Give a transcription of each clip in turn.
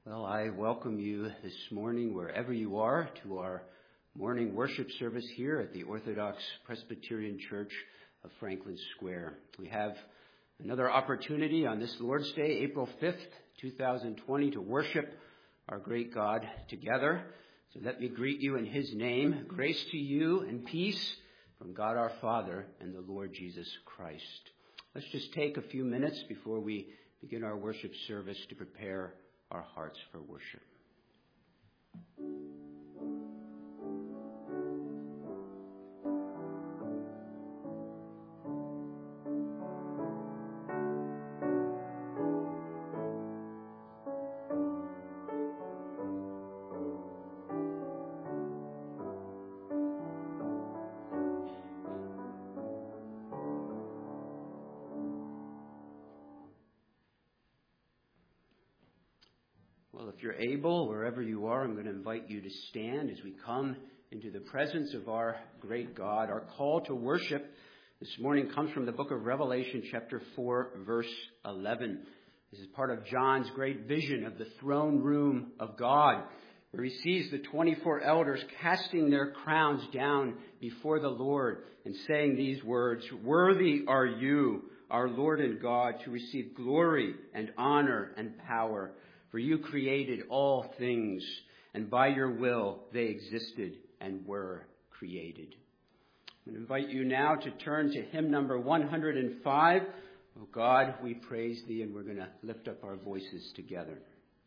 Well, I welcome you this morning, wherever you are, to our morning worship service here at the Orthodox Presbyterian Church of Franklin Square. We have another opportunity on this Lord's Day, April 5th, 2020, to worship our great God together. So let me greet you in his name. Grace to you and peace from God our Father and the Lord Jesus Christ. Let's just take a few minutes before we begin our worship service to prepare our hearts for worship. Well, if you're able, wherever you are, I'm going to invite you to stand as we come into the presence of our great God. Our call to worship this morning comes from the book of Revelation, chapter 4, verse 11. This is part of John's great vision of the throne room of God, where he sees the 24 elders casting their crowns down before the Lord and saying these words, "Worthy are you, our Lord and God, to receive glory and honor and power. For you created all things, and by your will they existed and were created." I'm going to invite you now to turn to hymn number 105. Oh God, we praise thee, and we're going to lift up our voices together.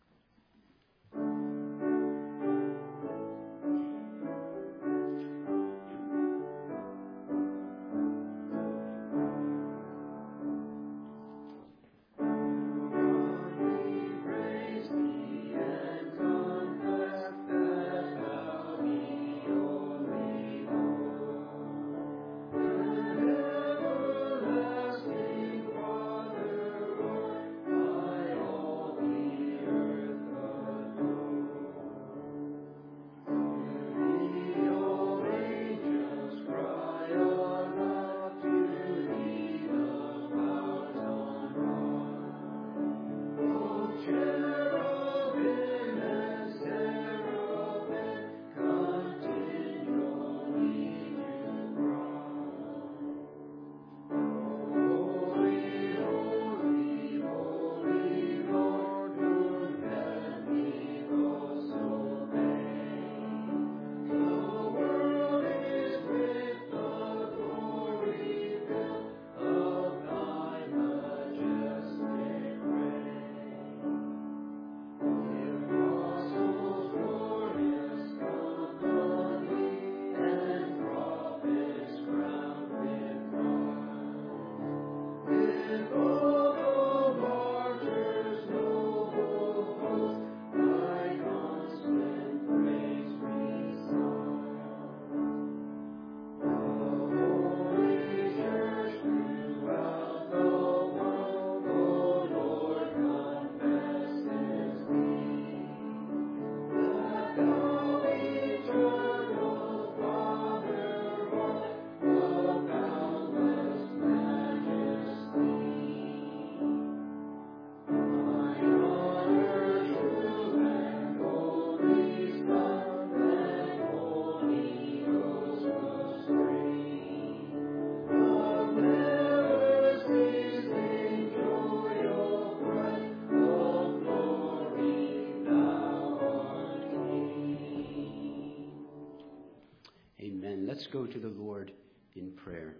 Let's go to the Lord in prayer.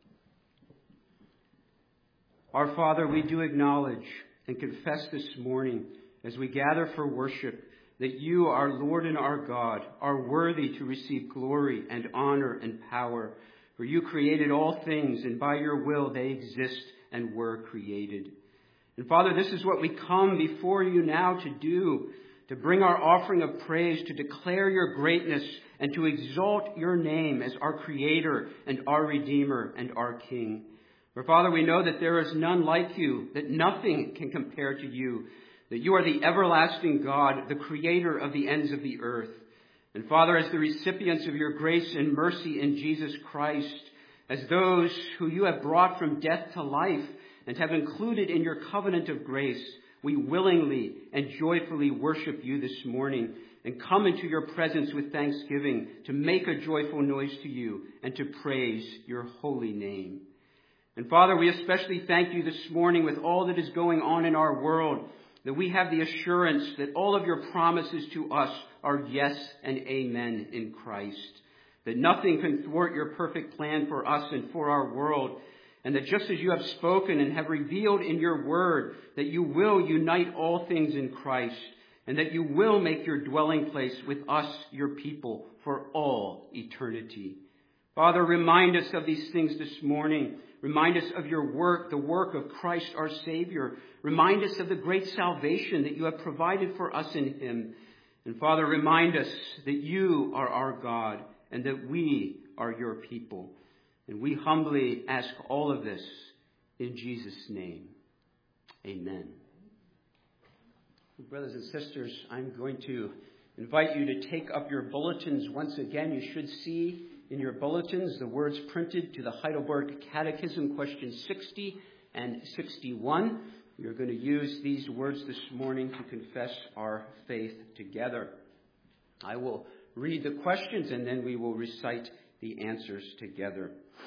Our Father, we do acknowledge and confess this morning as we gather for worship that you, our Lord and our God, are worthy to receive glory and honor and power. For you created all things, and by your will they exist and were created. And Father, this is what we come before you now to do, to bring our offering of praise, to declare your greatness, and to exalt your name as our Creator and our Redeemer and our King. For Father, we know that there is none like you, that nothing can compare to you, that you are the everlasting God, the Creator of the ends of the earth. And Father, as the recipients of your grace and mercy in Jesus Christ, as those who you have brought from death to life and have included in your covenant of grace, we willingly and joyfully worship you this morning and come into your presence with thanksgiving to make a joyful noise to you and to praise your holy name. And Father, we especially thank you this morning with all that is going on in our world, that we have the assurance that all of your promises to us are yes and amen in Christ, that nothing can thwart your perfect plan for us and for our world, and that just as you have spoken and have revealed in your word, that you will unite all things in Christ, and that you will make your dwelling place with us, your people, for all eternity. Father, remind us of these things this morning. Remind us of your work, the work of Christ our Savior. Remind us of the great salvation that you have provided for us in him. And Father, remind us that you are our God and that we are your people. And we humbly ask all of this in Jesus' name. Amen. Brothers and sisters, I'm going to invite you to take up your bulletins once again. You should see in your bulletins the words printed to the Heidelberg Catechism, questions 60 and 61. We are going to use these words this morning to confess our faith together. I will read the questions and then we will recite the answers together.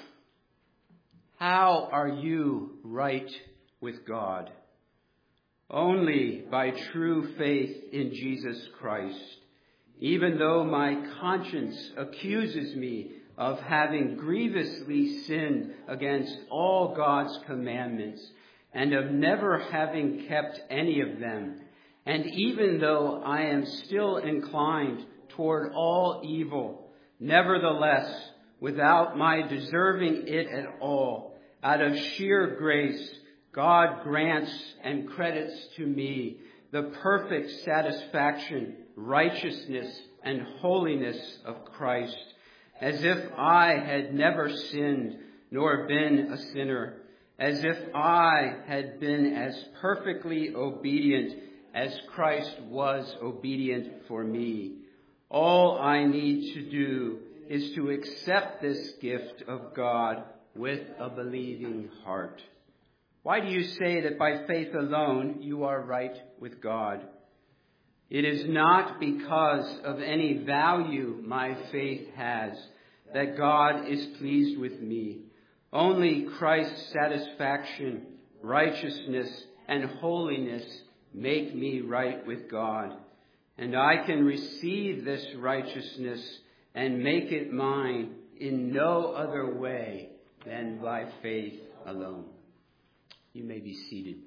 How are you right with God? Only by true faith in Jesus Christ, even though my conscience accuses me of having grievously sinned against all God's commandments and of never having kept any of them. And even though I am still inclined toward all evil, nevertheless, without my deserving it at all, out of sheer grace, God grants and credits to me the perfect satisfaction, righteousness, and holiness of Christ, as if I had never sinned nor been a sinner, as if I had been as perfectly obedient as Christ was obedient for me. All I need to do is to accept this gift of God with a believing heart. Why do you say that by faith alone you are right with God? It is not because of any value my faith has that God is pleased with me. Only Christ's satisfaction, righteousness, and holiness make me right with God. And I can receive this righteousness and make it mine in no other way than by faith alone. You may be seated.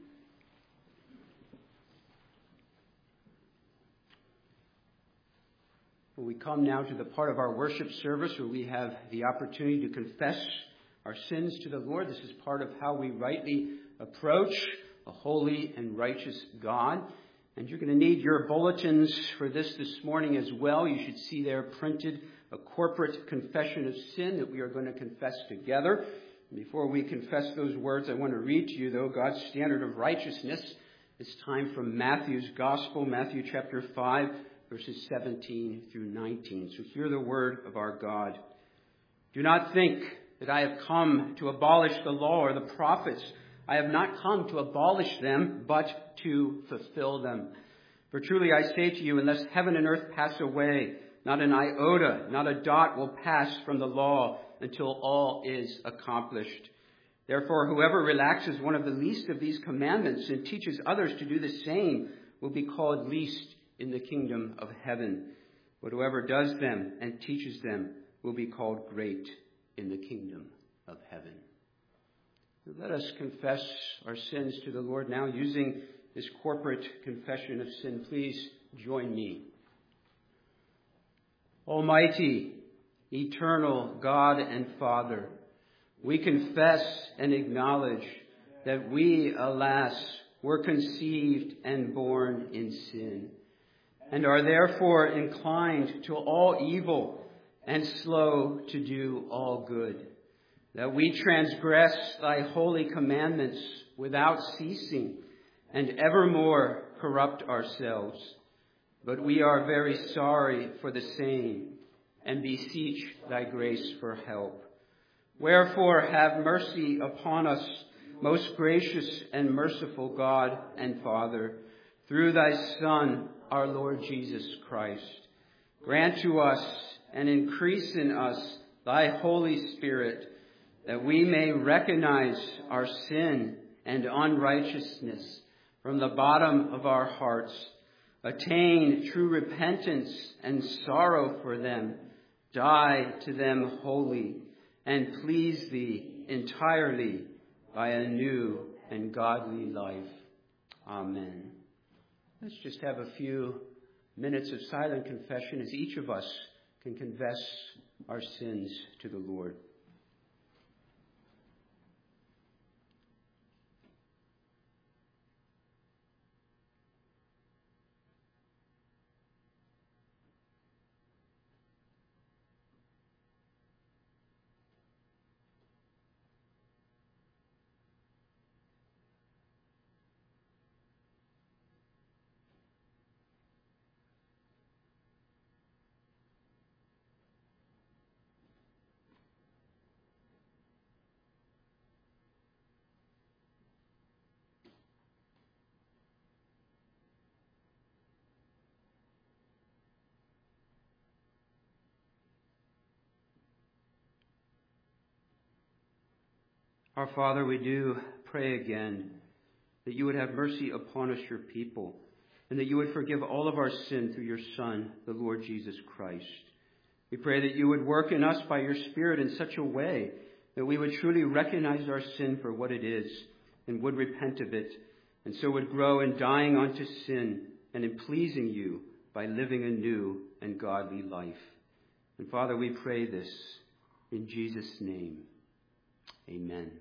We come now to the part of our worship service where we have the opportunity to confess our sins to the Lord. This is part of how we rightly approach a holy and righteous God. And you're going to need your bulletins for this morning as well. You should see there printed a corporate confession of sin that we are going to confess together. Before we confess those words, I want to read to you, though, God's standard of righteousness. This time from Matthew's Gospel, Matthew chapter 5, verses 17 through 19. So hear the word of our God. Do not think that I have come to abolish the law or the prophets. I have not come to abolish them, but to fulfill them. For truly I say to you, unless heaven and earth pass away, not an iota, not a dot will pass from the law until all is accomplished. Therefore, whoever relaxes one of the least of these commandments and teaches others to do the same will be called least in the kingdom of heaven. But whoever does them and teaches them will be called great in the kingdom of heaven. Let us confess our sins to the Lord now using this corporate confession of sin. Please join me. Almighty, eternal God and Father, we confess and acknowledge that we, alas, were conceived and born in sin, and are therefore inclined to all evil and slow to do all good, that we transgress thy holy commandments without ceasing, and evermore corrupt ourselves. But we are very sorry for the same, and beseech thy grace for help. Wherefore have mercy upon us, most gracious and merciful God and Father, through thy Son, our Lord Jesus Christ, grant to us and increase in us thy Holy Spirit, that we may recognize our sin and unrighteousness from the bottom of our hearts, attain true repentance and sorrow for them, die to them wholly, and please thee entirely by a new and godly life. Amen. Let's just have a few minutes of silent confession as each of us can confess our sins to the Lord. Our Father, we do pray again that you would have mercy upon us, your people, and that you would forgive all of our sin through your Son, the Lord Jesus Christ. We pray that you would work in us by your Spirit in such a way that we would truly recognize our sin for what it is and would repent of it, and so would grow in dying unto sin and in pleasing you by living a new and godly life. And Father, we pray this in Jesus' name. Amen.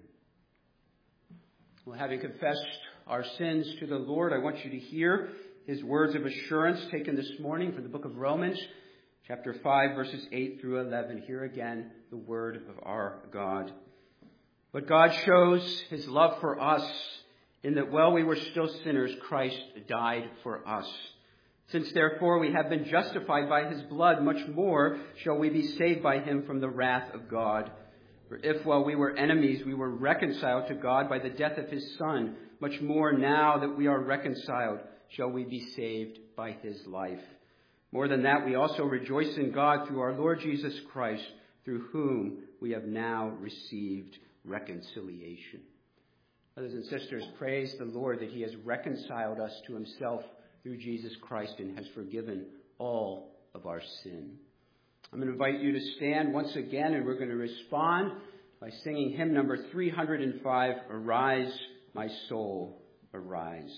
Well, having confessed our sins to the Lord, I want you to hear his words of assurance taken this morning from the book of Romans, chapter 5, verses 8 through 11. Here again, the word of our God. But God shows his love for us in that while we were still sinners, Christ died for us. Since therefore we have been justified by his blood, much more shall we be saved by him from the wrath of God. For if while we were enemies, we were reconciled to God by the death of his Son, much more now that we are reconciled, shall we be saved by his life. More than that, we also rejoice in God through our Lord Jesus Christ, through whom we have now received reconciliation. Brothers and sisters, praise the Lord that he has reconciled us to himself through Jesus Christ and has forgiven all of our sin. I'm going to invite you to stand once again, and we're going to respond by singing hymn number 305, Arise, My Soul, Arise.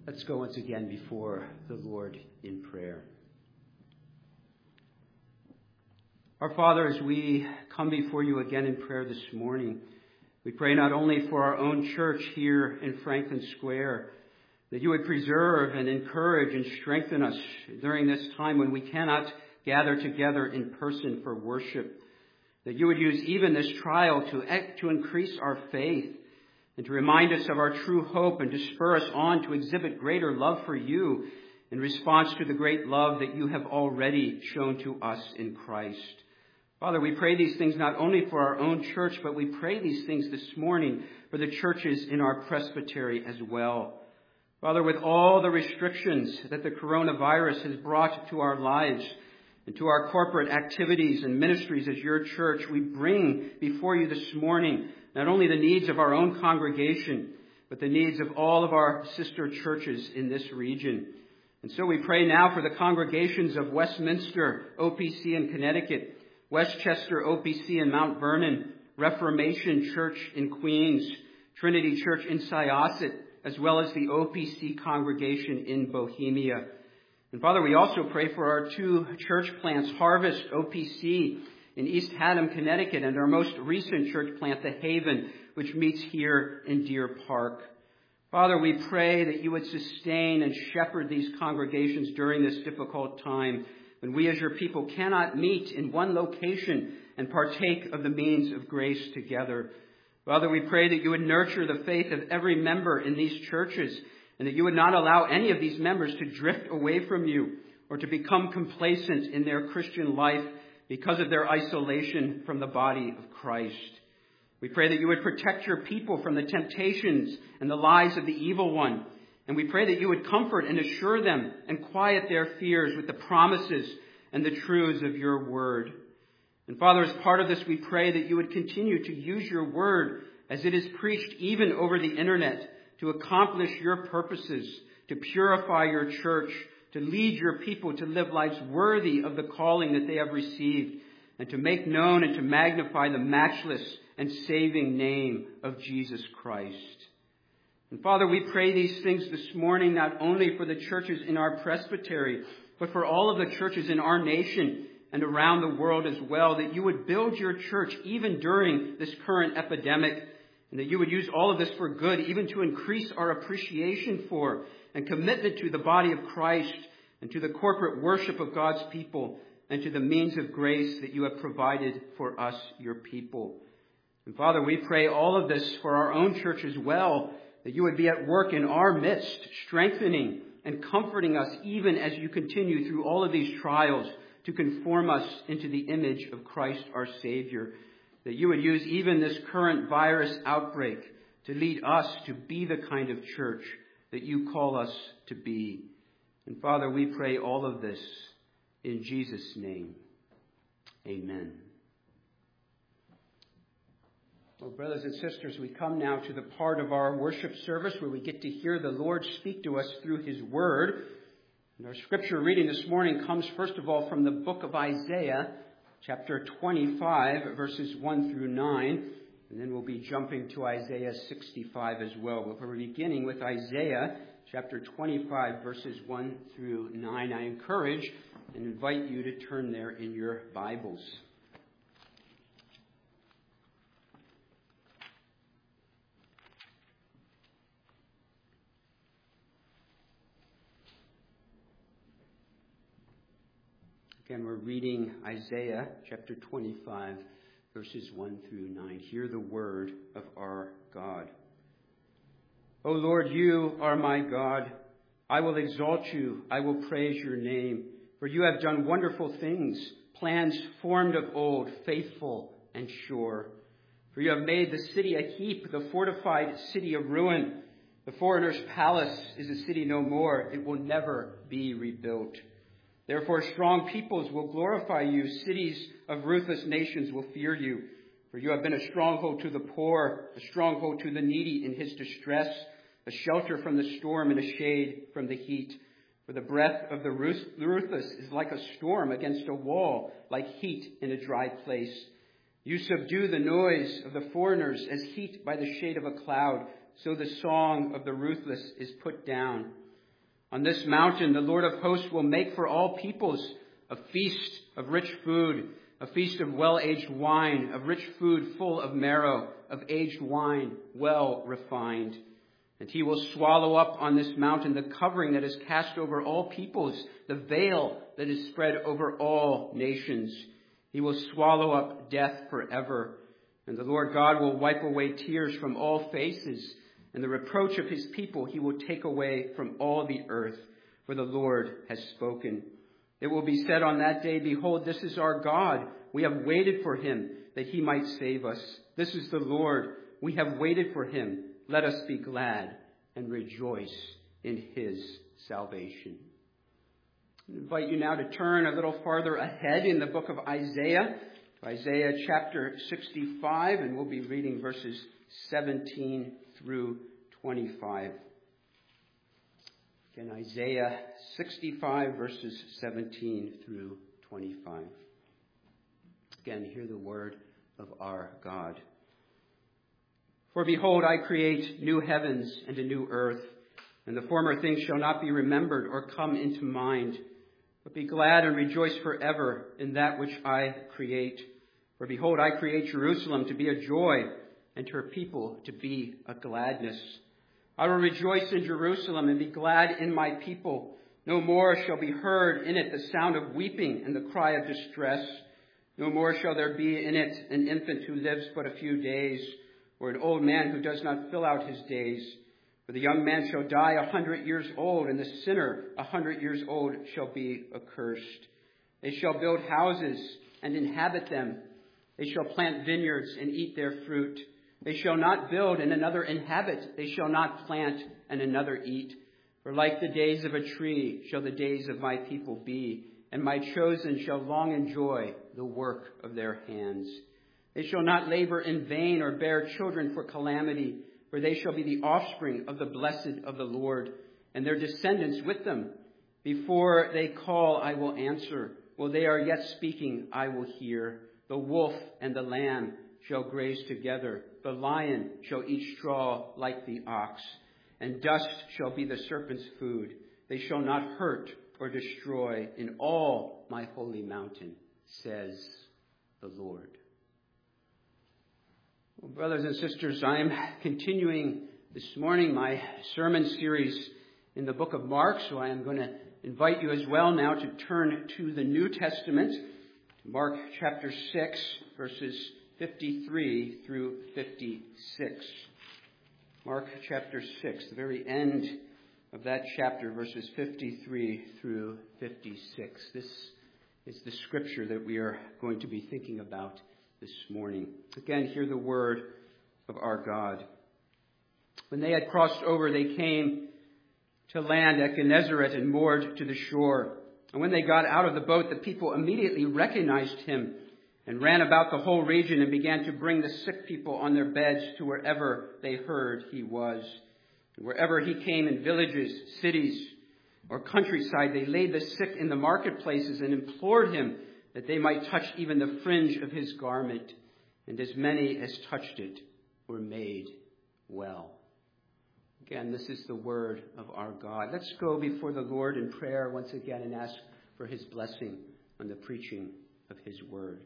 Let's go once again before the Lord in prayer. Our Father, as we come before you again in prayer this morning, we pray not only for our own church here in Franklin Square, that you would preserve and encourage and strengthen us during this time when we cannot gather together in person for worship, that you would use even this trial to increase our faith and to remind us of our true hope and to spur us on to exhibit greater love for you in response to the great love that you have already shown to us in Christ. Father, we pray these things not only for our own church, but we pray these things this morning for the churches in our presbytery as well. Father, with all the restrictions that the coronavirus has brought to our lives and to our corporate activities and ministries as your church, we bring before you this morning not only the needs of our own congregation, but the needs of all of our sister churches in this region. And so we pray now for the congregations of Westminster OPC in Connecticut, Westchester OPC in Mount Vernon, Reformation Church in Queens, Trinity Church in Syosset, as well as the OPC congregation in Bohemia. And Father, we also pray for our two church plants, Harvest OPC in East Haddam, Connecticut, and our most recent church plant, The Haven, which meets here in Deer Park. Father, we pray that you would sustain and shepherd these congregations during this difficult time when we as your people cannot meet in one location and partake of the means of grace together. Father, we pray that you would nurture the faith of every member in these churches and that you would not allow any of these members to drift away from you or to become complacent in their Christian life because of their isolation from the body of Christ. We pray that you would protect your people from the temptations and the lies of the evil one. And we pray that you would comfort and assure them and quiet their fears with the promises and the truths of your word. And Father, as part of this, we pray that you would continue to use your word as it is preached even over the internet to accomplish your purposes, to purify your church, to lead your people to live lives worthy of the calling that they have received, and to make known and to magnify the matchless and saving name of Jesus Christ. And Father, we pray these things this morning not only for the churches in our presbytery, but for all of the churches in our nation and around the world as well, that you would build your church even during this current epidemic, and that you would use all of this for good, even to increase our appreciation for and commitment to the body of Christ and to the corporate worship of God's people and to the means of grace that you have provided for us, your people. And Father, we pray all of this for our own church as well, that you would be at work in our midst, strengthening and comforting us even as you continue through all of these trials to conform us into the image of Christ our Savior, that you would use even this current virus outbreak to lead us to be the kind of church that you call us to be. And Father, we pray all of this in Jesus' name. Amen. Well, brothers and sisters, we come now to the part of our worship service where we get to hear the Lord speak to us through his word. And our scripture reading this morning comes first of all from the book of Isaiah, chapter 25, verses 1 through 9. And then we'll be jumping to Isaiah 65 as well. But we're beginning with Isaiah chapter 25, verses 1 through 9. I encourage and invite you to turn there in your Bibles. Again, we're reading Isaiah chapter 25, verses 1 through 9. Hear the word of our God. O Lord, you are my God. I will exalt you. I will praise your name. For you have done wonderful things, plans formed of old, faithful and sure. For you have made the city a heap, the fortified city a ruin. The foreigner's palace is a city no more. It will never be rebuilt. Therefore, strong peoples will glorify you. Cities of ruthless nations will fear you. For you have been a stronghold to the poor, a stronghold to the needy in his distress, a shelter from the storm and a shade from the heat. For the breath of the ruthless is like a storm against a wall, like heat in a dry place. You subdue the noise of the foreigners as heat by the shade of a cloud, so the song of the ruthless is put down. On this mountain, the Lord of hosts will make for all peoples a feast of rich food, a feast of well-aged wine, of rich food full of marrow, of aged wine well refined. And he will swallow up on this mountain the covering that is cast over all peoples, the veil that is spread over all nations. He will swallow up death forever. And the Lord God will wipe away tears from all faces, and the reproach of his people he will take away from all the earth, for the Lord has spoken. It will be said on that day, behold, this is our God. We have waited for him, that he might save us. This is the Lord. We have waited for him. Let us be glad and rejoice in his salvation. I invite you now to turn a little farther ahead in the book of Isaiah, Isaiah chapter 65, and we'll be reading verses 17 through 25. Again, Isaiah 65, verses 17 through 25. Again, hear the word of our God. For behold, I create new heavens and a new earth, and the former things shall not be remembered or come into mind. But be glad and rejoice forever in that which I create. For behold, I create Jerusalem to be a joy, and her people to be a gladness. I will rejoice in Jerusalem and be glad in my people. No more shall be heard in it the sound of weeping and the cry of distress. No more shall there be in it an infant who lives but a few days, or an old man who does not fill out his days. For the young man shall die 100 years old, and the sinner 100 years old shall be accursed. They shall build houses and inhabit them. They shall plant vineyards and eat their fruit. They shall not build and another inhabit. They shall not plant and another eat. For like the days of a tree shall the days of my people be, and my chosen shall long enjoy the work of their hands. They shall not labor in vain or bear children for calamity, for they shall be the offspring of the blessed of the Lord, and their descendants with them. Before they call, I will answer. While they are yet speaking, I will hear. The wolf and the lamb shall graze together. The lion shall eat straw like the ox, and dust shall be the serpent's food. They shall not hurt or destroy in all my holy mountain, says the Lord. Well, brothers and sisters, I am continuing this morning my sermon series in the book of Mark, so I am going to invite you as well now to turn to the New Testament, to Mark chapter 6, verses 53 through 56. Mark chapter 6, the very end of that chapter, verses 53 through 56. This is the scripture that we are going to be thinking about this morning. Again, hear the word of our God. When they had crossed over, they came to land at Gennesaret and moored to the shore. And when they got out of the boat, the people immediately recognized him and ran about the whole region and began to bring the sick people on their beds to wherever they heard he was. And wherever he came, in villages, cities, or countryside, they laid the sick in the marketplaces and implored him that they might touch even the fringe of his garment. And as many as touched it were made well. Again, this is the word of our God. Let's go before the Lord in prayer once again and ask for his blessing on the preaching of his word.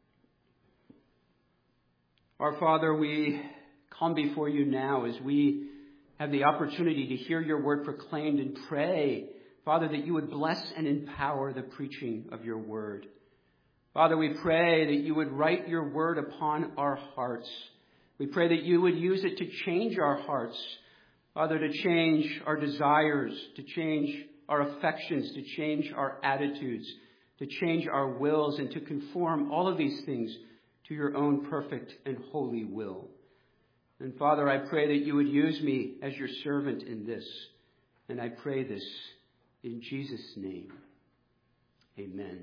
Our Father, we come before you now as we have the opportunity to hear your word proclaimed, and pray, Father, that you would bless and empower the preaching of your word. Father, we pray that you would write your word upon our hearts. We pray that you would use it to change our hearts, Father, to change our desires, to change our affections, to change our attitudes, to change our wills, and to conform all of these things to your own perfect and holy will. And Father, I pray that you would use me as your servant in this. And I pray this in Jesus' name. Amen.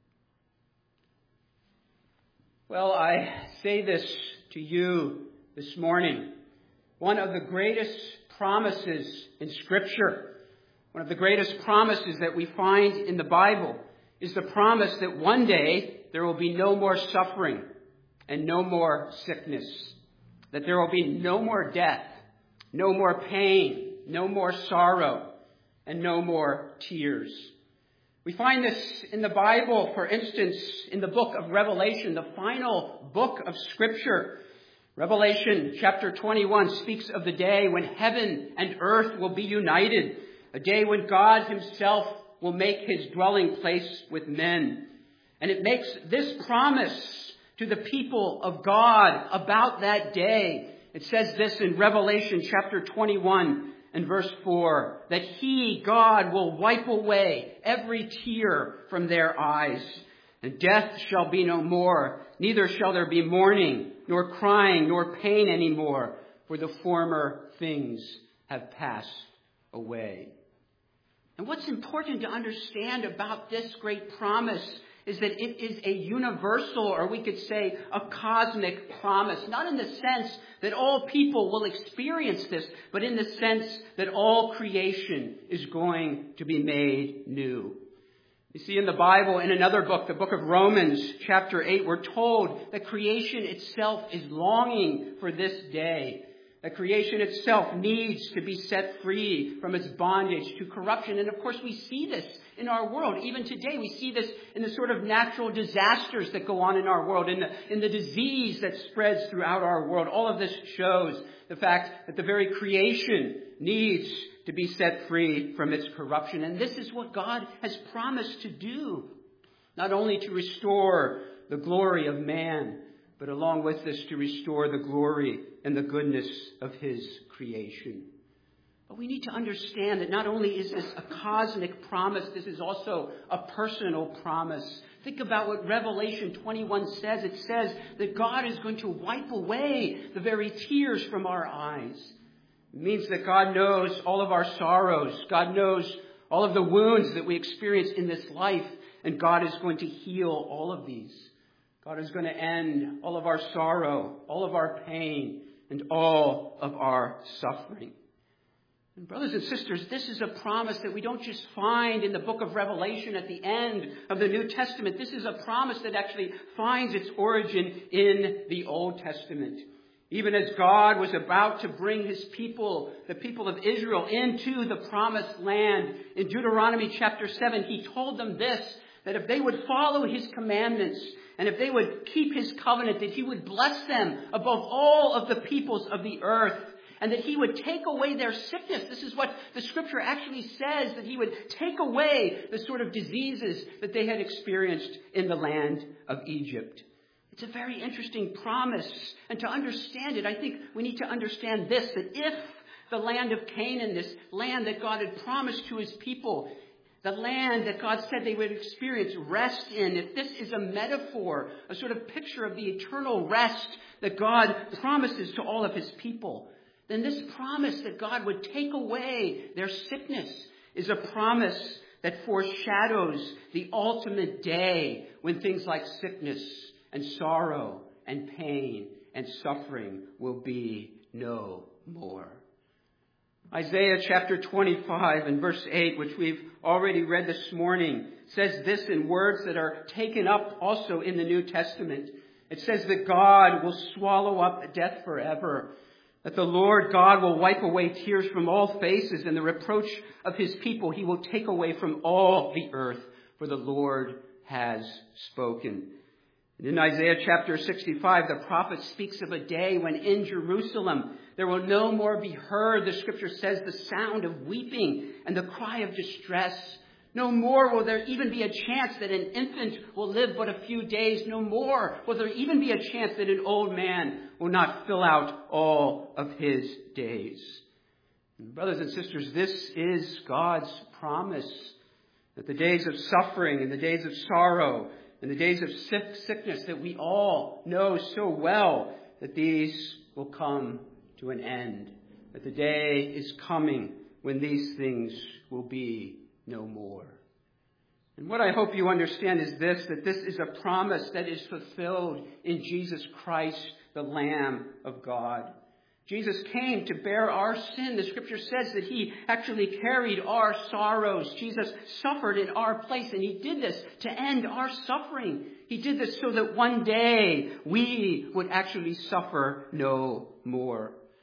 Well, I say this to you this morning. One of the greatest promises in Scripture, one of the greatest promises that we find in the Bible, is the promise that one day there will be no more suffering and no more sickness, that there will be no more death, no more pain, no more sorrow, and no more tears. We find this in the Bible, for instance, in the book of Revelation, the final book of Scripture. Revelation chapter 21 speaks of the day when heaven and earth will be united, a day when God himself will make his dwelling place with men. And it makes this promise to the people of God about that day. It says this in Revelation chapter 21 and verse 4, that he, God, will wipe away every tear from their eyes. And death shall be no more, neither shall there be mourning, nor crying, nor pain anymore, for the former things have passed away. And what's important to understand about this great promise is that it is a universal, or we could say a cosmic promise. Not in the sense that all people will experience this, but in the sense that all creation is going to be made new. You see, in the Bible, in another book, the book of Romans, chapter 8, we're told that creation itself is longing for this day. That creation itself needs to be set free from its bondage to corruption. And of course, we see this in our world. Even today, we see this in the sort of natural disasters that go on in our world, in the disease that spreads throughout our world. All of this shows the fact that the very creation needs to be set free from its corruption. And this is what God has promised to do. Not only to restore the glory of man, but along with this to restore the glory and the goodness of his creation. But we need to understand that not only is this a cosmic promise, this is also a personal promise. Think about what Revelation 21 says. It says that God is going to wipe away the very tears from our eyes. It means that God knows all of our sorrows. God knows all of the wounds that we experience in this life. And God is going to heal all of these. God is going to end all of our sorrow, all of our pain, and all of our suffering. And brothers and sisters, this is a promise that we don't just find in the book of Revelation at the end of the New Testament. This is a promise that actually finds its origin in the Old Testament. Even as God was about to bring his people, the people of Israel, into the promised land, in Deuteronomy chapter 7, he told them this, that if they would follow his commandments, and if they would keep his covenant, that he would bless them above all of the peoples of the earth, and that he would take away their sickness. This is what the scripture actually says, that he would take away the sort of diseases that they had experienced in the land of Egypt. It's a very interesting promise. And to understand it, I think we need to understand this, that if the land of Canaan, this land that God had promised to his people, the land that God said they would experience rest in, if this is a metaphor, a sort of picture of the eternal rest that God promises to all of his people, then this promise that God would take away their sickness is a promise that foreshadows the ultimate day when things like sickness and sorrow and pain and suffering will be no more. Isaiah chapter 25 and verse 8, which we've already read this morning, says this in words that are taken up also in the New Testament. It says that God will swallow up death forever, that the Lord God will wipe away tears from all faces, and the reproach of his people he will take away from all the earth, for the Lord has spoken. And in Isaiah chapter 65, the prophet speaks of a day when in Jerusalem there will no more be heard, the scripture says, the sound of weeping and the cry of distress. No more will there even be a chance that an infant will live but a few days. No more will there even be a chance that an old man will not fill out all of his days. And brothers and sisters, this is God's promise, that the days of suffering and the days of sorrow and the days of sickness that we all know so well, that these will come to an end. That the day is coming when these things will be no more. And what I hope you understand is this, that this is a promise that is fulfilled in Jesus Christ, the Lamb of God. Jesus came to bear our sin. The scripture says that he actually carried our sorrows. Jesus suffered in our place, and he did this to end our suffering. He did this so that one day we would actually suffer no more.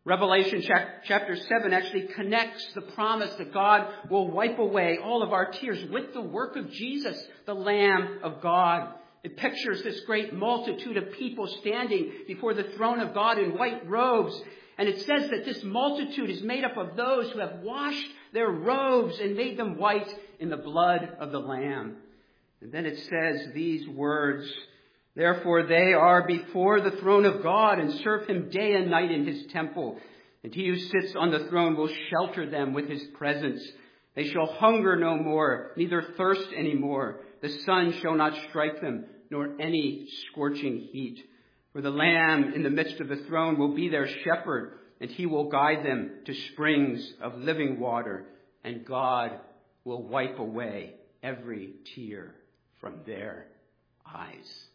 Revelation chapter 7 actually connects the promise that God will wipe away all of our tears with the work of Jesus, the Lamb of God. It pictures this great multitude of people standing before the throne of God in white robes. And it says that this multitude is made up of those who have washed their robes and made them white in the blood of the Lamb. And then it says these words, "Therefore they are before the throne of God and serve him day and night in his temple. And he who sits on the throne will shelter them with his presence. They shall hunger no more, neither thirst any more. The sun shall not strike them, nor any scorching heat. For the Lamb in the midst of the throne will be their shepherd, and he will guide them to springs of living water. And God will wipe away every tear from their eyes."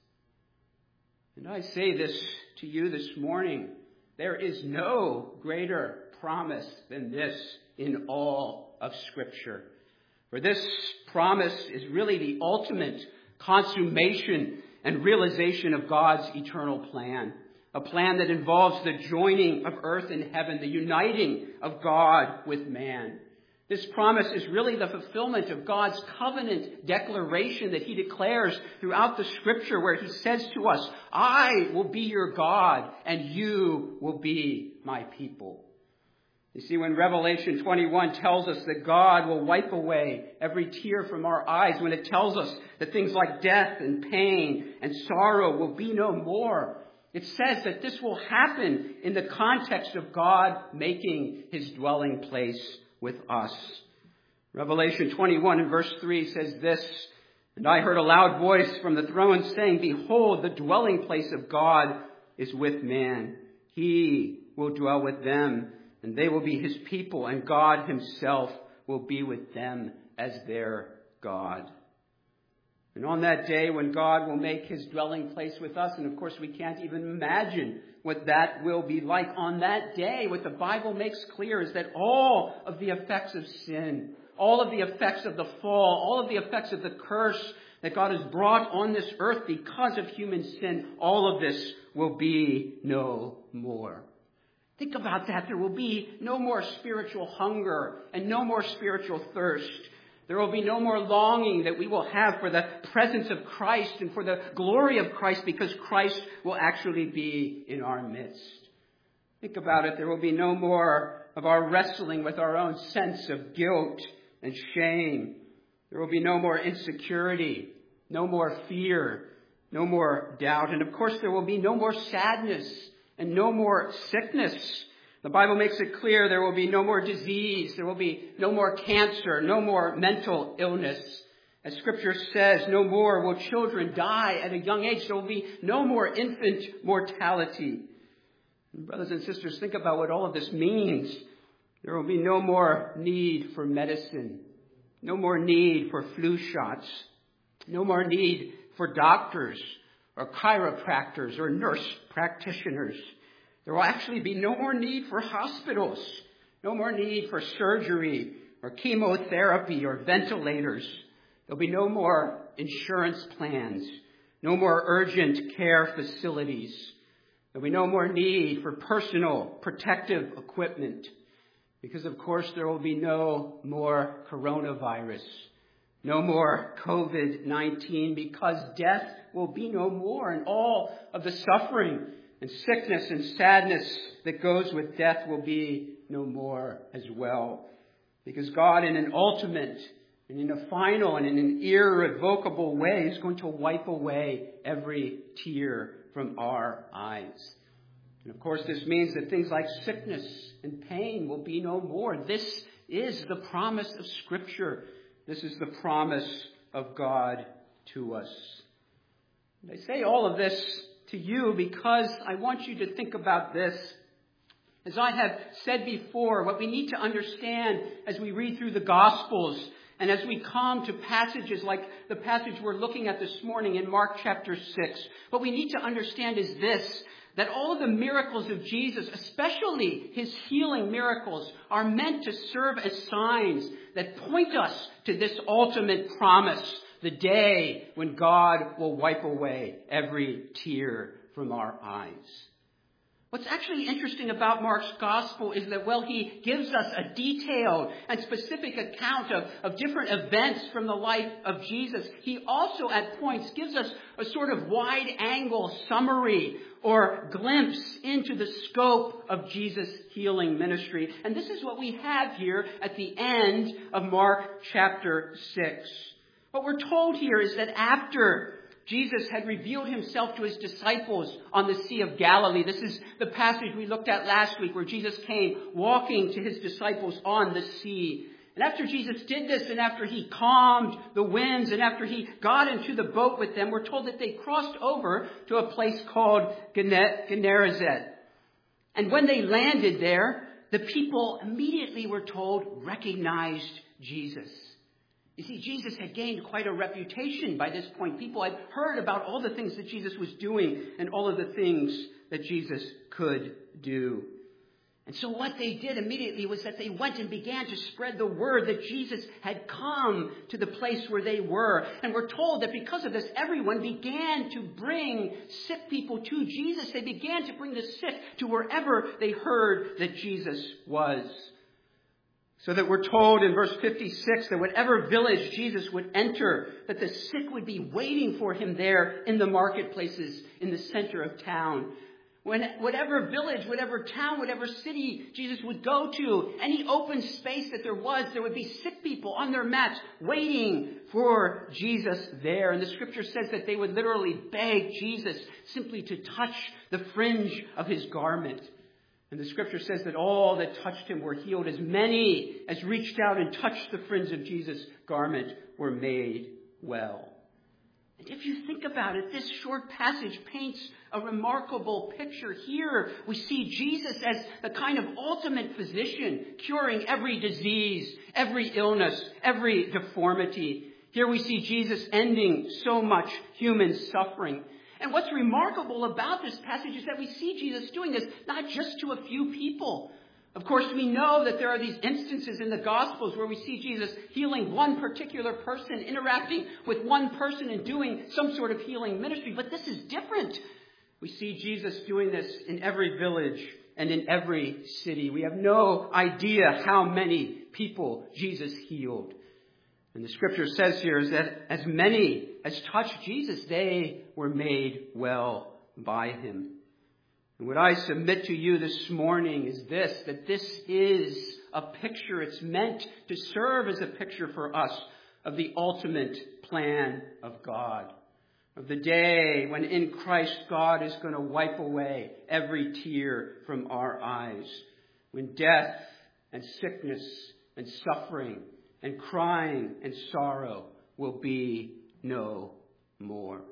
And I say this to you this morning. There is no greater promise than this in all of Scripture. For this promise is really the ultimate consummation and realization of God's eternal plan. A plan that involves the joining of earth and heaven, the uniting of God with man. This promise is really the fulfillment of God's covenant declaration that he declares throughout the Scripture, where he says to us, "I will be your God and you will be my people." You see, when Revelation 21 tells us that God will wipe away every tear from our eyes, when it tells us that things like death and pain and sorrow will be no more, it says that this will happen in the context of God making his dwelling place with us. Revelation 21 and verse 3 says this, "And I heard a loud voice from the throne saying, 'Behold, the dwelling place of God is with man. He will dwell with them, and they will be his people, and God himself will be with them as their God.'" And on that day when God will make his dwelling place with us, and of course we can't even imagine what that will be like on that day, what the Bible makes clear is that all of the effects of sin, all of the effects of the fall, all of the effects of the curse that God has brought on this earth because of human sin, all of this will be no more. Think about that. There will be no more spiritual hunger and no more spiritual thirst. There will be no more longing that we will have for the presence of Christ and for the glory of Christ, because Christ will actually be in our midst. Think about it. There will be no more of our wrestling with our own sense of guilt and shame. There will be no more insecurity, no more fear, no more doubt. And of course, there will be no more sadness and no more sickness. The Bible makes it clear there will be no more disease. There will be no more cancer, no more mental illness. As Scripture says, no more will children die at a young age. There will be no more infant mortality. And brothers and sisters, think about what all of this means. There will be no more need for medicine, no more need for flu shots, no more need for doctors or chiropractors or nurse practitioners. There will actually be no more need for hospitals, no more need for surgery or chemotherapy or ventilators. There'll be no more insurance plans, no more urgent care facilities. There'll be no more need for personal protective equipment, because of course there will be no more coronavirus, no more COVID-19, because death will be no more, and all of the suffering and sickness and sadness that goes with death will be no more as well. Because God, in an ultimate and in a final and in an irrevocable way, is going to wipe away every tear from our eyes. And of course, this means that things like sickness and pain will be no more. This is the promise of Scripture. This is the promise of God to us. And I say all of this to you because I want you to think about this. As I have said before, what we need to understand as we read through the Gospels and as we come to passages like the passage we're looking at this morning in Mark chapter 6, what we need to understand is this, that all of the miracles of Jesus, especially his healing miracles, are meant to serve as signs that point us to this ultimate promise, the day when God will wipe away every tear from our eyes. What's actually interesting about Mark's gospel is that, well, he gives us a detailed and specific account of different events from the life of Jesus. He also, at points, gives us a sort of wide-angle summary or glimpse into the scope of Jesus' healing ministry. And this is what we have here at the end of Mark chapter 6. What we're told here is that after Jesus had revealed himself to his disciples on the Sea of Galilee. This is the passage we looked at last week where Jesus came walking to his disciples on the sea. And after Jesus did this, and after he calmed the winds, and after he got into the boat with them, we're told that they crossed over to a place called Gennesaret. And when they landed there, the people immediately, we're told, recognized Jesus. You see, Jesus had gained quite a reputation by this point. People had heard about all the things that Jesus was doing and all of the things that Jesus could do. And so what they did immediately was that they went and began to spread the word that Jesus had come to the place where they were. And we're told that because of this, everyone began to bring sick people to Jesus. They began to bring the sick to wherever they heard that Jesus was. So that we're told in verse 56 that whatever village Jesus would enter, that the sick would be waiting for him there in the marketplaces in the center of town. Whatever village, whatever town, whatever city Jesus would go to, any open space that there would be sick people on their mats waiting for Jesus there. And the scripture says that they would literally beg Jesus simply to touch the fringe of his garment. And the scripture says that all that touched him were healed. As many as reached out and touched the fringe of Jesus' garment were made well. And if you think about it, this short passage paints a remarkable picture. Here we see Jesus as the kind of ultimate physician, curing every disease, every illness, every deformity. Here we see Jesus ending so much human suffering. And what's remarkable about this passage is that we see Jesus doing this not just to a few people. Of course, we know that there are these instances in the Gospels where we see Jesus healing one particular person, interacting with one person and doing some sort of healing ministry. But this is different. We see Jesus doing this in every village and in every city. We have no idea how many people Jesus healed. And the scripture says here is that as many as touched Jesus, they were made well by him. And what I submit to you this morning is this, that this is a picture. It's meant to serve as a picture for us of the ultimate plan of God. Of the day when in Christ God is going to wipe away every tear from our eyes. When death and sickness and suffering and crying and sorrow will be no more.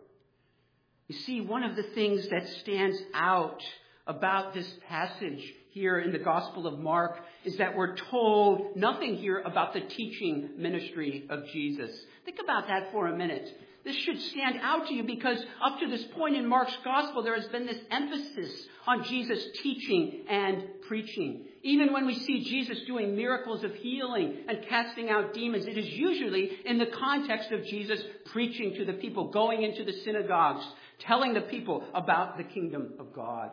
You see, one of the things that stands out about this passage here in the Gospel of Mark is that we're told nothing here about the teaching ministry of Jesus. Think about that for a minute. This should stand out to you because up to this point in Mark's Gospel, there has been this emphasis on Jesus teaching and preaching. Even when we see Jesus doing miracles of healing and casting out demons, it is usually in the context of Jesus preaching to the people, going into the synagogues, telling the people about the kingdom of God.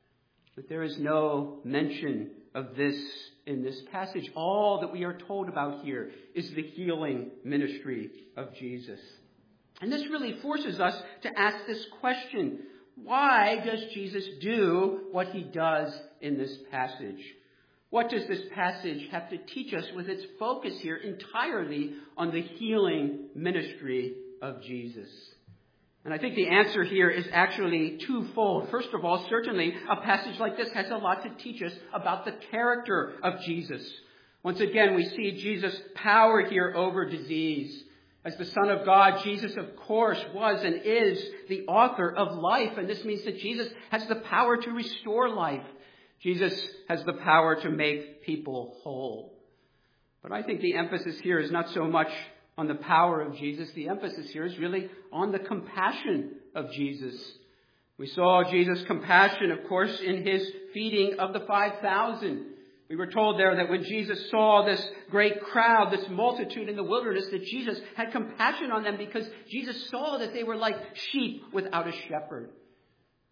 But there is no mention of this in this passage. All that we are told about here is the healing ministry of Jesus. And this really forces us to ask this question. Why does Jesus do what he does in this passage? What does this passage have to teach us with its focus here entirely on the healing ministry of Jesus? And I think the answer here is actually twofold. First of all, certainly a passage like this has a lot to teach us about the character of Jesus. Once again, we see Jesus' power here over disease. As the Son of God, Jesus, of course, was and is the author of life. And this means that Jesus has the power to restore life. Jesus has the power to make people whole. But I think the emphasis here is not so much on the power of Jesus. The emphasis here is really on the compassion of Jesus. We saw Jesus' compassion, of course, in his feeding of the 5,000. We were told there that when Jesus saw this great crowd, this multitude in the wilderness, that Jesus had compassion on them because Jesus saw that they were like sheep without a shepherd.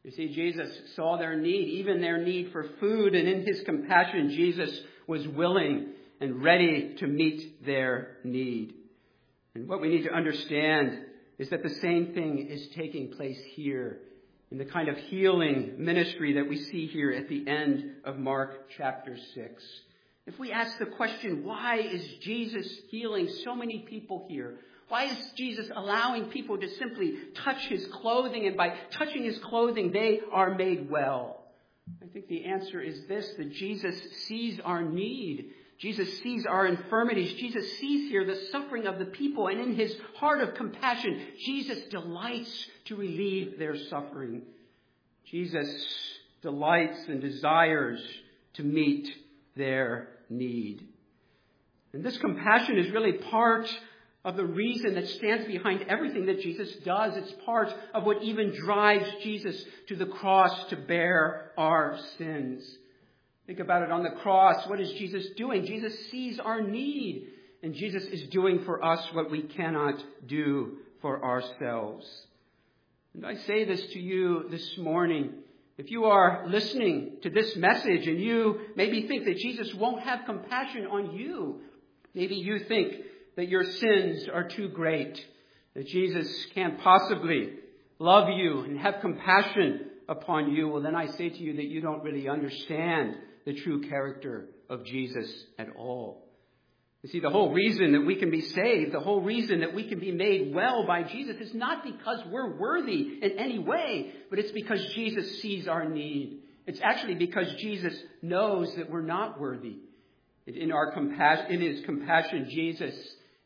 You see, Jesus saw their need, even their need for food, and in his compassion, Jesus was willing and ready to meet their need. And what we need to understand is that the same thing is taking place here in the kind of healing ministry that we see here at the end of Mark chapter 6. If we ask the question, why is Jesus healing so many people here? Why is Jesus allowing people to simply touch his clothing, and by touching his clothing, they are made well? I think the answer is this, that Jesus sees our need. Jesus sees our infirmities. Jesus sees here the suffering of the people, and in his heart of compassion, Jesus delights to relieve their suffering. Jesus delights and desires to meet their need. And this compassion is really part of the reason that stands behind everything that Jesus does. It's part of what even drives Jesus to the cross to bear our sins. Think about it. On the cross, what is Jesus doing? Jesus sees our need, and Jesus is doing for us what we cannot do for ourselves. And I say this to you this morning. If you are listening to this message and you maybe think that Jesus won't have compassion on you, maybe you think that your sins are too great, that Jesus can't possibly love you and have compassion upon you, well, then I say to you that you don't really understand the true character of Jesus at all. You see, the whole reason that we can be saved, the whole reason that we can be made well by Jesus is not because we're worthy in any way, but it's because Jesus sees our need. It's actually because Jesus knows that we're not worthy. In his compassion, Jesus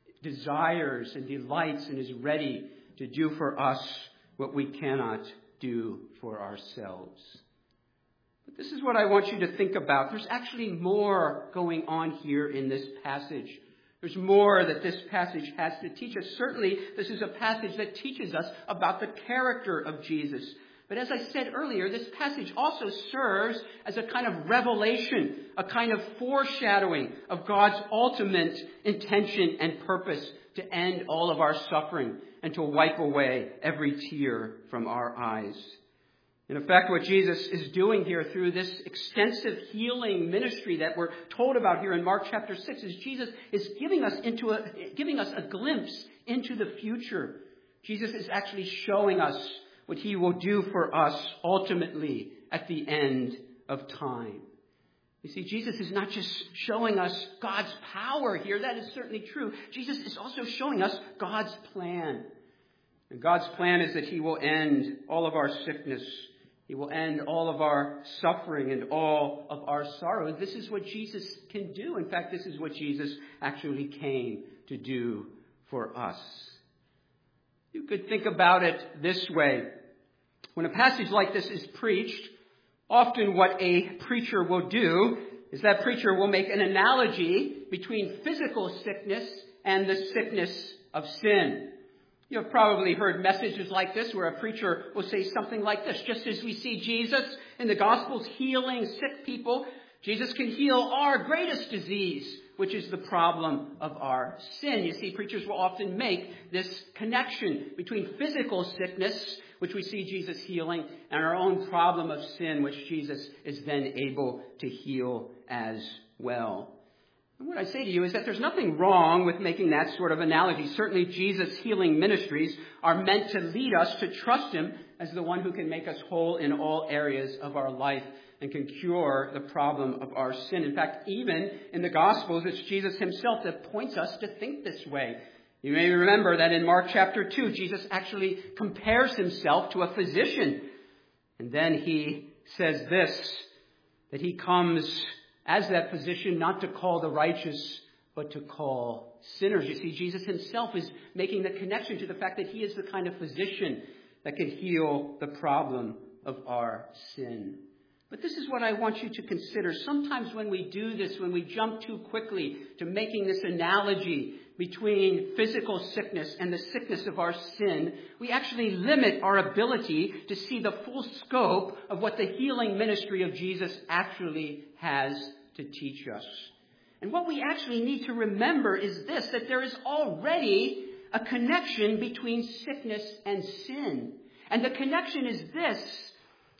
desires and delights and is ready to do for us what we cannot do for ourselves. But this is what I want you to think about. There's actually more going on here in this passage. There's more that this passage has to teach us. Certainly, this is a passage that teaches us about the character of Jesus. But as I said earlier, this passage also serves as a kind of revelation, a kind of foreshadowing of God's ultimate intention and purpose to end all of our suffering and to wipe away every tear from our eyes. In effect, what Jesus is doing here through this extensive healing ministry that we're told about here in Mark chapter 6 is Jesus is giving us a glimpse into the future. Jesus is actually showing us what he will do for us ultimately at the end of time. You see, Jesus is not just showing us God's power here. That is certainly true. Jesus is also showing us God's plan. And God's plan is that he will end all of our sickness. He will end all of our suffering and all of our sorrow. This is what Jesus can do. In fact, this is what Jesus actually came to do for us. You could think about it this way. When a passage like this is preached, often what a preacher will do is that preacher will make an analogy between physical sickness and the sickness of sin. You have probably heard messages like this where a preacher will say something like this. Just as we see Jesus in the Gospels healing sick people, Jesus can heal our greatest disease, which is the problem of our sin. You see, preachers will often make this connection between physical sickness, which we see Jesus healing, and our own problem of sin, which Jesus is then able to heal as well. And what I say to you is that there's nothing wrong with making that sort of analogy. Certainly, Jesus' healing ministries are meant to lead us to trust him as the one who can make us whole in all areas of our life and can cure the problem of our sin. In fact, even in the Gospels, it's Jesus himself that points us to think this way. You may remember that in Mark chapter 2, Jesus actually compares himself to a physician. And then he says this, that he comes as that physician not to call the righteous, but to call sinners. You see, Jesus himself is making the connection to the fact that he is the kind of physician that can heal the problem of our sin. But this is what I want you to consider. Sometimes when we do this, when we jump too quickly to making this analogy between physical sickness and the sickness of our sin, we actually limit our ability to see the full scope of what the healing ministry of Jesus actually has to teach us. And what we actually need to remember is this, that there is already a connection between sickness and sin. And the connection is this,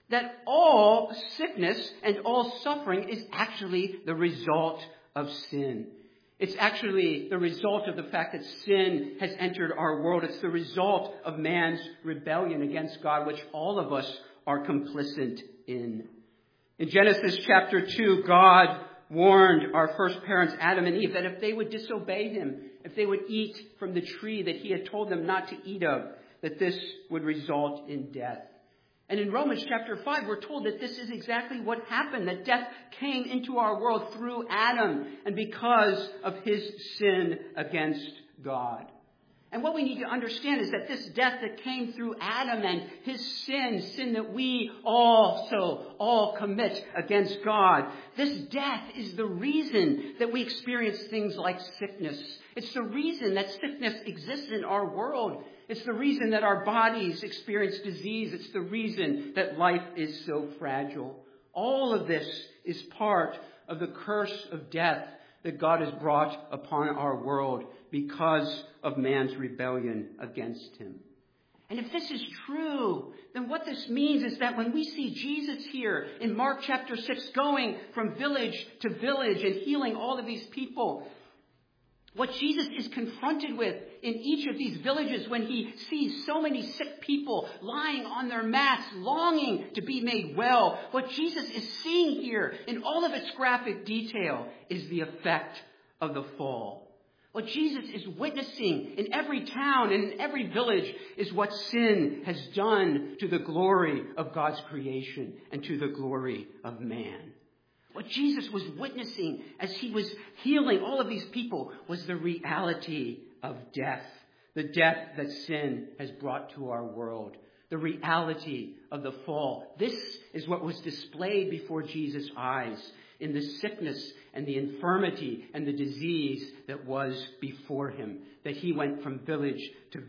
that all sickness and all suffering is actually the result of sin. It's actually the result of the fact that sin has entered our world. It's the result of man's rebellion against God, which all of us are complicit in. In Genesis chapter 2, God warned our first parents, Adam and Eve, that if they would disobey him, if they would eat from the tree that he had told them not to eat of, that this would result in death. And in Romans chapter 5, we're told that this is exactly what happened, that death came into our world through Adam and because of his sin against God. And what we need to understand is that this death that came through Adam and his sin that we also all commit against God, this death is the reason that we experience things like sickness. It's the reason that sickness exists in our world. It's the reason that our bodies experience disease. It's the reason that life is so fragile. All of this is part of the curse of death that God has brought upon our world because of man's rebellion against him. And if this is true, then what this means is that when we see Jesus here in Mark chapter 6 going from village to village and healing all of these people, what Jesus is confronted with in each of these villages when he sees so many sick people lying on their mats, longing to be made well, what Jesus is seeing here in all of its graphic detail is the effect of the fall. What Jesus is witnessing in every town and in every village is what sin has done to the glory of God's creation and to the glory of man. What Jesus was witnessing as he was healing all of these people was the reality of death, the death that sin has brought to our world, the reality of the fall. This is what was displayed before Jesus' eyes in the sickness and the infirmity and the disease that was before him, that he went from village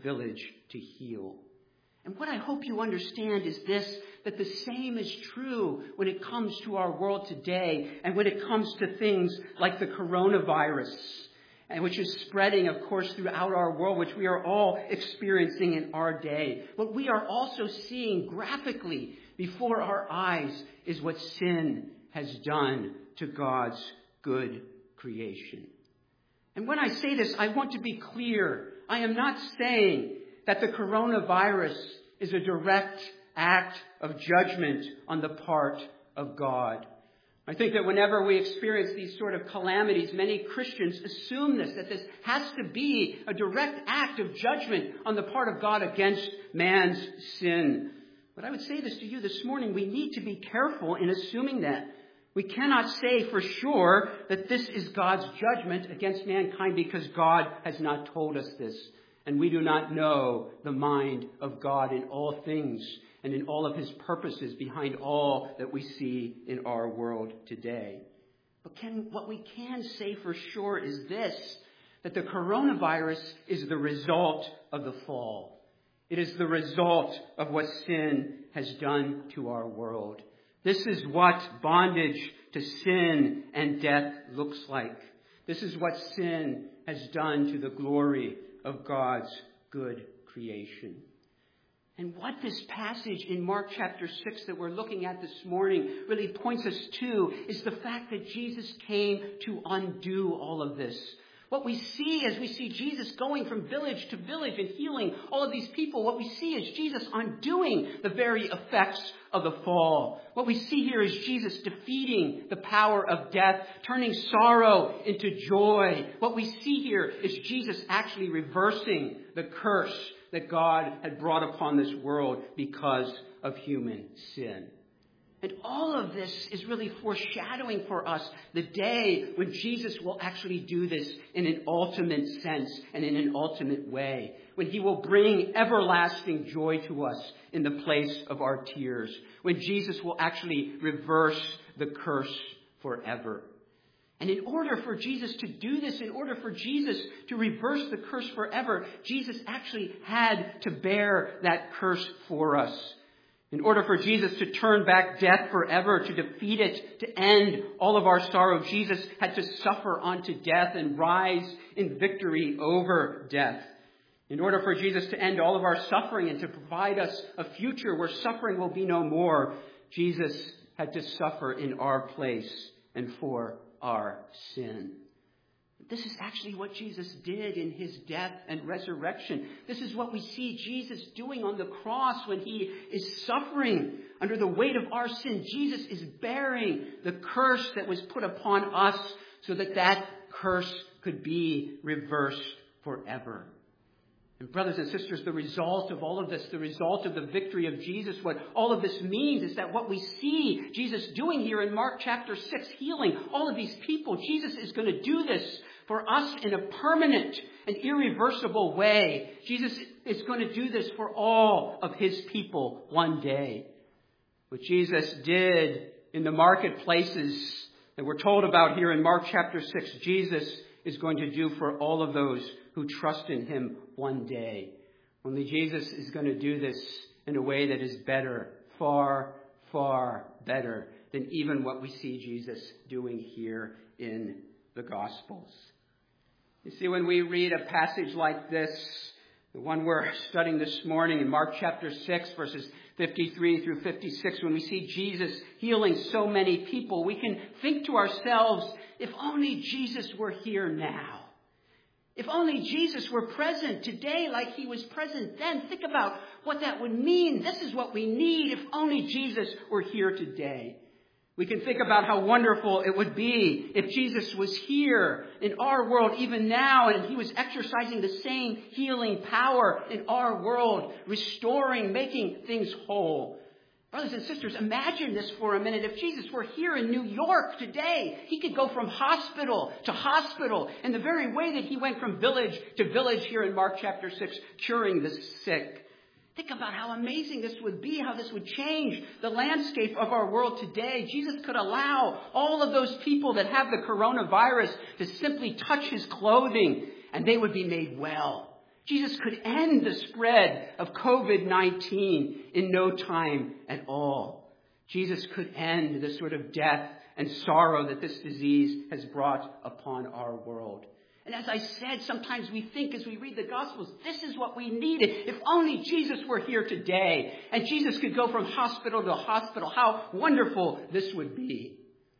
to heal. And what I hope you understand is this, that the same is true when it comes to our world today and when it comes to things like the coronavirus, and which is spreading, of course, throughout our world, which we are all experiencing in our day. What we are also seeing graphically before our eyes is what sin has done to God's good creation. And when I say this, I want to be clear. I am not saying that the coronavirus is a direct act of judgment on the part of God. I think that whenever we experience these sort of calamities, many Christians assume that this has to be a direct act of judgment on the part of God against man's sin. But I would say this to you this morning, we need to be careful in assuming that. We cannot say for sure that this is God's judgment against mankind because God has not told us this. And we do not know the mind of God in all things and in all of his purposes behind all that we see in our world today. But what we can say for sure is this, that the coronavirus is the result of the fall. It is the result of what sin has done to our world. This is what bondage to sin and death looks like. This is what sin has done to the glory of God's good creation. And what this passage in Mark chapter 6 that we're looking at this morning really points us to is the fact that Jesus came to undo all of this. What we see as we see Jesus going from village to village and healing all of these people, what we see is Jesus undoing the very effects of the fall. What we see here is Jesus defeating the power of death, turning sorrow into joy. What we see here is Jesus actually reversing the curse that God had brought upon this world because of human sin. And all of this is really foreshadowing for us the day when Jesus will actually do this in an ultimate sense and in an ultimate way. When he will bring everlasting joy to us in the place of our tears. When Jesus will actually reverse the curse forever. And in order for Jesus to do this, in order for Jesus to reverse the curse forever, Jesus actually had to bear that curse for us. In order for Jesus to turn back death forever, to defeat it, to end all of our sorrow, Jesus had to suffer unto death and rise in victory over death. In order for Jesus to end all of our suffering and to provide us a future where suffering will be no more, Jesus had to suffer in our place and for our sin. This is actually what Jesus did in his death and resurrection. This is what we see Jesus doing on the cross when he is suffering under the weight of our sin. Jesus is bearing the curse that was put upon us so that that curse could be reversed forever. And brothers and sisters, the result of all of this, the result of the victory of Jesus, what all of this means is that what we see Jesus doing here in Mark chapter 6, healing all of these people, Jesus is going to do this for us in a permanent and irreversible way. Jesus is going to do this for all of his people one day. What Jesus did in the marketplaces that we're told about here in Mark chapter 6, Jesus is going to do for all of those who trust in him one day. Only Jesus is going to do this in a way that is better, far, far better than even what we see Jesus doing here in the Gospels. You see, when we read a passage like this, the one we're studying this morning in Mark chapter 6, verses 53 through 56, when we see Jesus healing so many people, we can think to ourselves, if only Jesus were here now. If only Jesus were present today like he was present then. Think about what that would mean. This is what we need if only Jesus were here today. We can think about how wonderful it would be if Jesus was here in our world even now and he was exercising the same healing power in our world, restoring, making things whole. Brothers and sisters, imagine this for a minute. If Jesus were here in New York today, he could go from hospital to hospital in the very way that he went from village to village here in Mark chapter 6, curing the sick. Think about how amazing this would be, how this would change the landscape of our world today. Jesus could allow all of those people that have the coronavirus to simply touch his clothing and they would be made well. Jesus could end the spread of COVID-19 in no time at all. Jesus could end the sort of death and sorrow that this disease has brought upon our world. And as I said, sometimes we think as we read the Gospels, this is what we needed. If only Jesus were here today and Jesus could go from hospital to hospital, how wonderful this would be.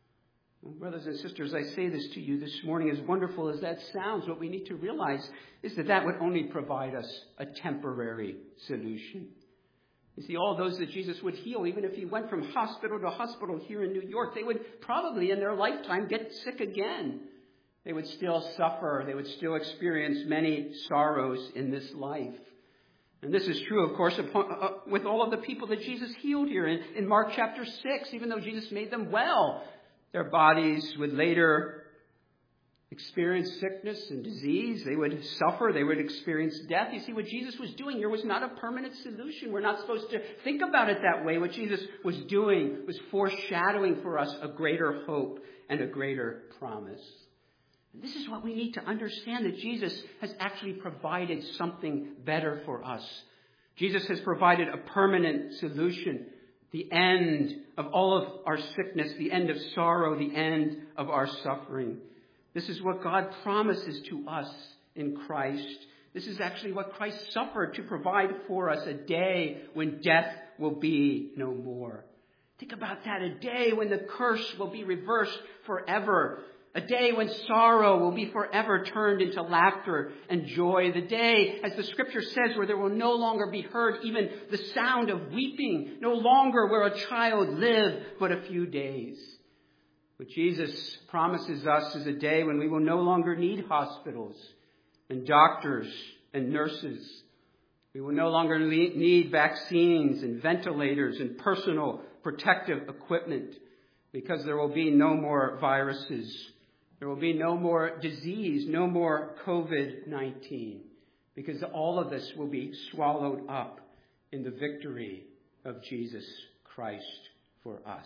Well, brothers and sisters, I say this to you this morning, as wonderful as that sounds, what we need to realize is that that would only provide us a temporary solution. You see, all those that Jesus would heal, even if he went from hospital to hospital here in New York, they would probably in their lifetime get sick again. They would still suffer. They would still experience many sorrows in this life. And this is true, of course, with all of the people that Jesus healed here in Mark chapter 6, even though Jesus made them well. Their bodies would later experience sickness and disease. They would suffer. They would experience death. You see, what Jesus was doing here was not a permanent solution. We're not supposed to think about it that way. What Jesus was doing was foreshadowing for us a greater hope and a greater promise. And this is what we need to understand, that Jesus has actually provided something better for us. Jesus has provided a permanent solution. The end of all of our sickness, the end of sorrow, the end of our suffering. This is what God promises to us in Christ. This is actually what Christ suffered to provide for us, a day when death will be no more. Think about that, a day when the curse will be reversed forever. A day when sorrow will be forever turned into laughter and joy. The day, as the scripture says, where there will no longer be heard even the sound of weeping. No longer will a child live but a few days. What Jesus promises us is a day when we will no longer need hospitals and doctors and nurses. We will no longer need vaccines and ventilators and personal protective equipment, because there will be no more viruses. There will be no more disease, no more COVID-19, because all of this will be swallowed up in the victory of Jesus Christ for us.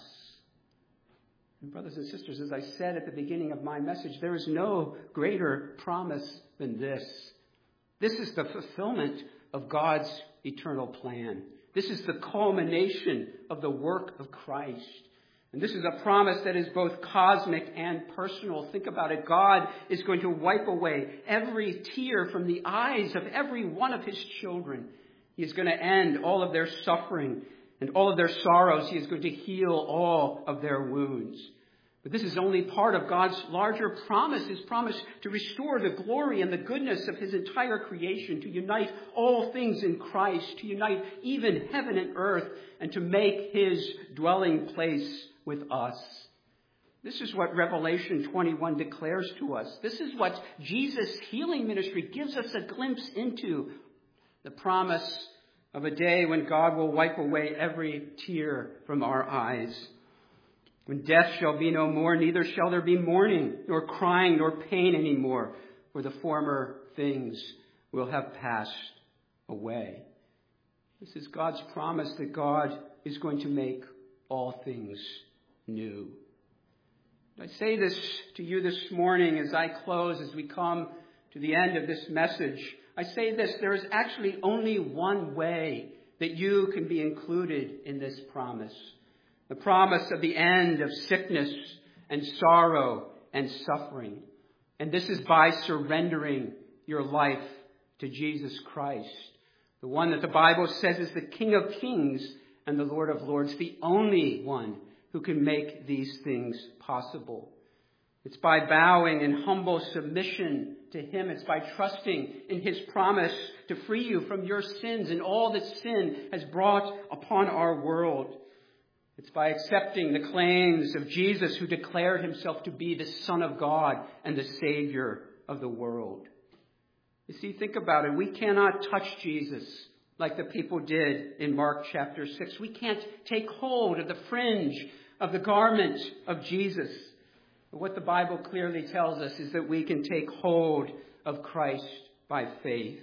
And brothers and sisters, as I said at the beginning of my message, there is no greater promise than this. This is the fulfillment of God's eternal plan. This is the culmination of the work of Christ. And this is a promise that is both cosmic and personal. Think about it. God is going to wipe away every tear from the eyes of every one of his children. He is going to end all of their suffering. and all of their sorrows. He is going to heal all of their wounds. But this is only part of God's larger promise, his promise to restore the glory and the goodness of his entire creation, to unite all things in Christ, to unite even heaven and earth, and to make his dwelling place with us. This is what Revelation 21 declares to us. This is what Jesus' healing ministry gives us a glimpse into. The promise of a day when God will wipe away every tear from our eyes. When death shall be no more, neither shall there be mourning, nor crying, nor pain anymore, for the former things will have passed away. This is God's promise that God is going to make all things new. I say this to you this morning as I close, as we come to the end of this message. I say this, there is actually only one way that you can be included in this promise. The promise of the end of sickness and sorrow and suffering. And this is by surrendering your life to Jesus Christ, the one that the Bible says is the King of Kings and the Lord of Lords, the only one who can make these things possible. It's by bowing in humble submission to him. It's by trusting in his promise to free you from your sins and all that sin has brought upon our world. It's by accepting the claims of Jesus, who declared himself to be the Son of God and the Savior of the world. You see, think about it. We cannot touch Jesus like the people did in Mark chapter 6. We can't take hold of the fringe of the garment of Jesus. But what the Bible clearly tells us is that we can take hold of Christ by faith.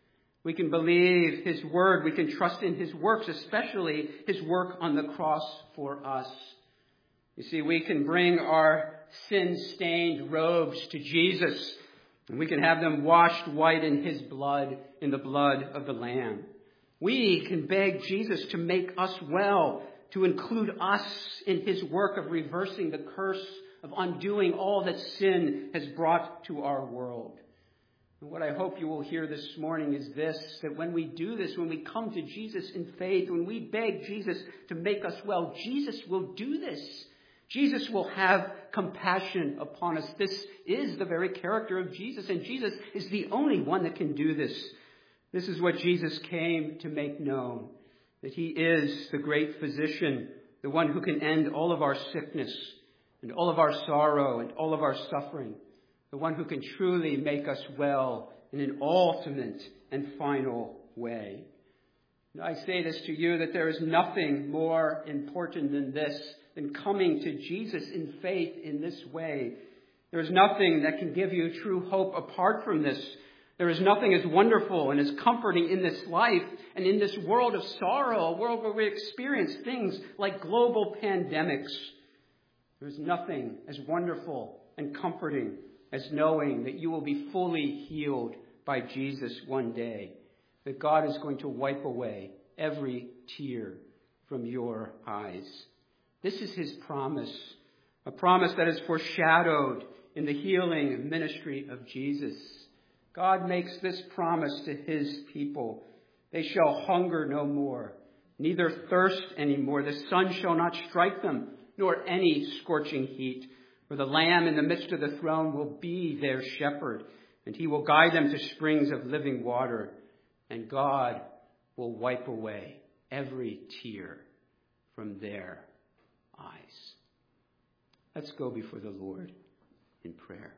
We can believe his word. We can trust in his works, especially his work on the cross for us. You see, we can bring our sin-stained robes to Jesus, and we can have them washed white in his blood, in the blood of the Lamb. We can beg Jesus to make us well, to include us in his work of reversing the curse, of undoing all that sin has brought to our world. And what I hope you will hear this morning is this, that when we do this, when we come to Jesus in faith, when we beg Jesus to make us well, Jesus will do this. Jesus will have compassion upon us. This is the very character of Jesus, and Jesus is the only one that can do this. This is what Jesus came to make known, that he is the great physician, the one who can end all of our sickness and all of our sorrow and all of our suffering, the one who can truly make us well in an ultimate and final way. And I say this to you, that there is nothing more important than this, than coming to Jesus in faith in this way. There is nothing that can give you true hope apart from this. There is nothing as wonderful and as comforting in this life and in this world of sorrow, a world where we experience things like global pandemics. There is nothing as wonderful and comforting as knowing that you will be fully healed by Jesus one day, that God is going to wipe away every tear from your eyes. This is his promise, a promise that is foreshadowed in the healing ministry of Jesus. God makes this promise to his people. They shall hunger no more, neither thirst any more. The sun shall not strike them, nor any scorching heat. For the Lamb in the midst of the throne will be their shepherd, and he will guide them to springs of living water. And God will wipe away every tear from their eyes. Let's go before the Lord in prayer.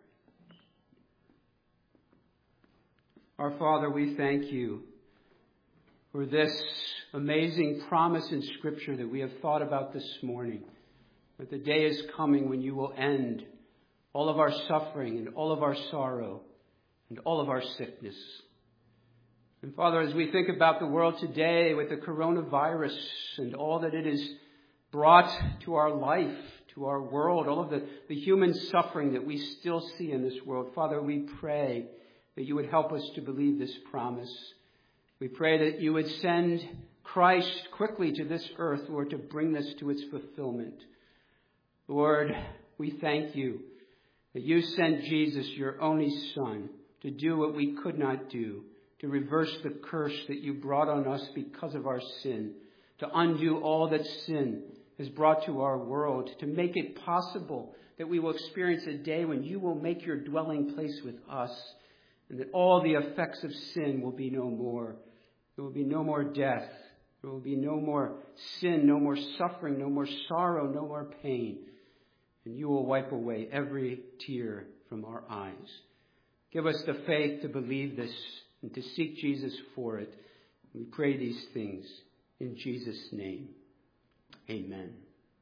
Our Father, we thank you for this amazing promise in Scripture that we have thought about this morning. But the day is coming when you will end all of our suffering and all of our sorrow and all of our sickness. And Father, as we think about the world today with the coronavirus and all that it has brought to our life, to our world, all of the human suffering that we still see in this world, Father, we pray that you would help us to believe this promise. We pray that you would send Christ quickly to this earth, Lord, to bring this to its fulfillment. Lord, we thank you that you sent Jesus, your only Son, to do what we could not do, to reverse the curse that you brought on us because of our sin, to undo all that sin has brought to our world, to make it possible that we will experience a day when you will make your dwelling place with us, and that all the effects of sin will be no more. There will be no more death. There will be no more sin, no more suffering, no more sorrow, no more pain. And you will wipe away every tear from our eyes. Give us the faith to believe this and to seek Jesus for it. We pray these things in Jesus' name. Amen.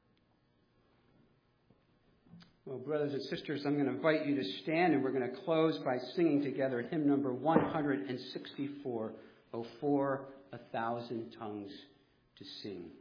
Well, brothers and sisters, I'm going to invite you to stand, and we're going to close by singing together hymn number 164, O for 1,000 tongues to sing.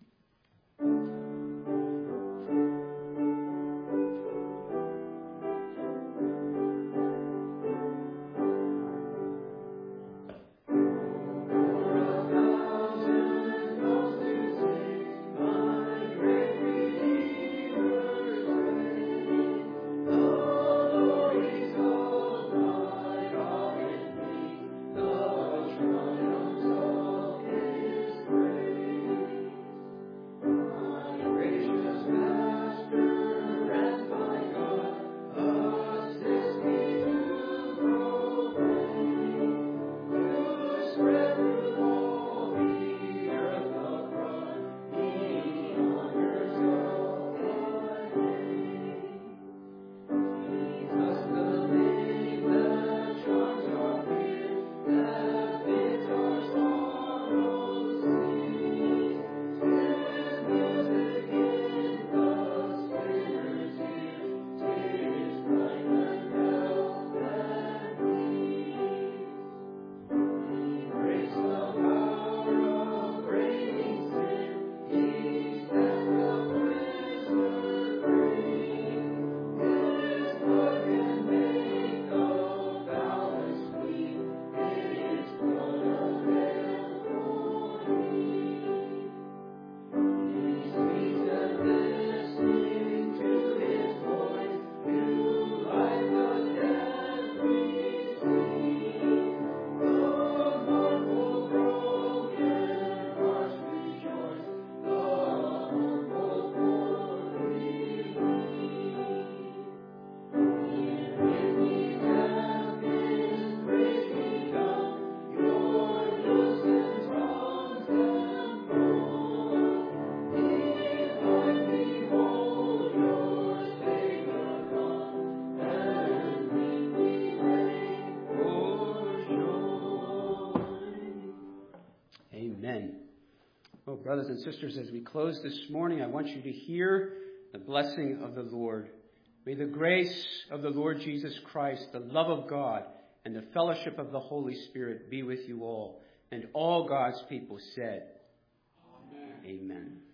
Well, brothers and sisters, as we close this morning, I want you to hear the blessing of the Lord. May the grace of the Lord Jesus Christ, the love of God, and the fellowship of the Holy Spirit be with you all. And all God's people said, Amen. Amen.